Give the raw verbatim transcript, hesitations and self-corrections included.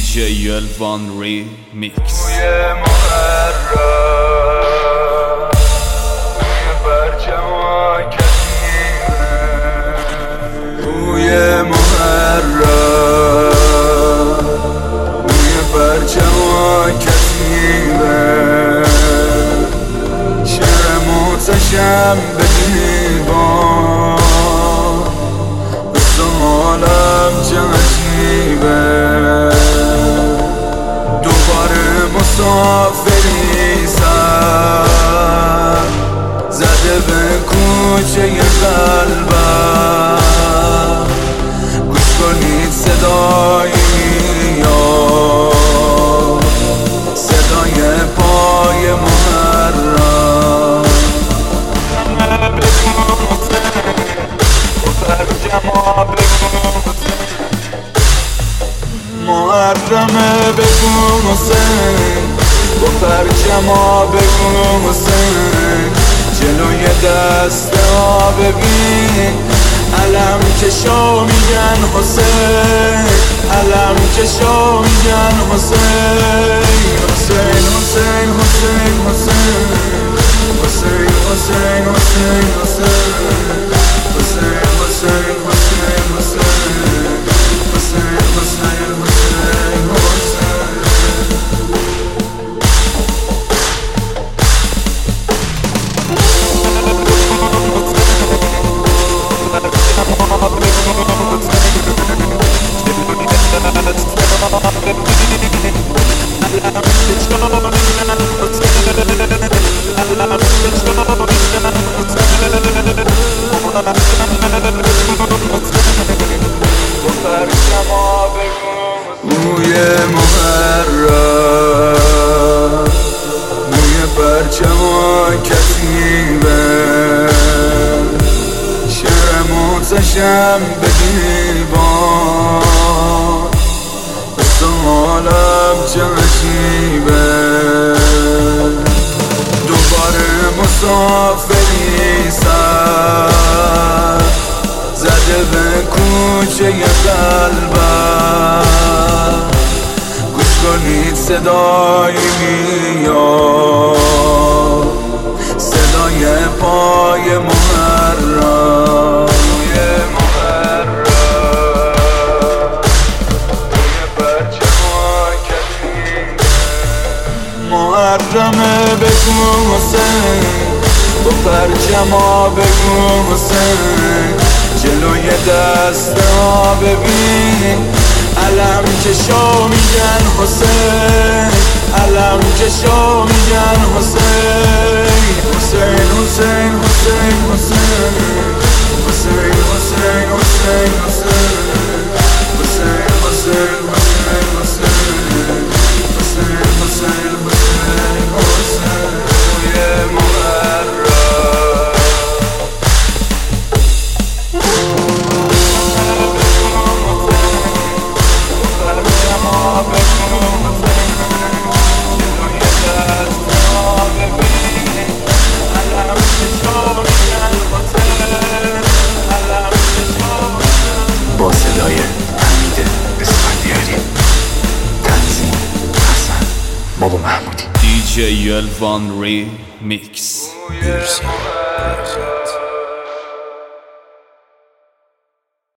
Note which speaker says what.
Speaker 1: جی الوان ریمیکس.
Speaker 2: روی محرم روی برجم کثیره، روی محرم روی برجم کثیره، شعر محتشم به دیوان قصه عالم چه عجیبه. دوباره مسافری سر زده به کوچه قلبم، گوش کنید صدای میاد، صدای پای محرم. محرمه بگو حسین، با پرچما بگو حسین، جلوی دست ها ببین علم کشا میگن حسین، علم کشا میگن حسین. حسین حسین حسین حسین حسین حسین حسین حسین حسین حسین حسین حسین روی محرم روی برچم کثیره، شعر محتشم به دیوان قصه عالم چه عجیبه. دوباره مسافری سر زده به کوچه قلبم، گوش کنید صدای میاد، صدای پای محرم. روی محرم روی برچم کثیره، محرمه بگو حسین، با پرچما بگو حسین، جلوی دست ها ببین علم کشا میگن حسین، علم کشا میگن حسین. حسین حسین حسین حسین حسین حسین حسین حسین حسین حسین حسین حسین حسین روی محرم.
Speaker 3: با صدای حمید اسفندیاری، تنظیم حسن بابا محمودی،
Speaker 1: دی جی الوان ریمیکس.
Speaker 3: برسد برسد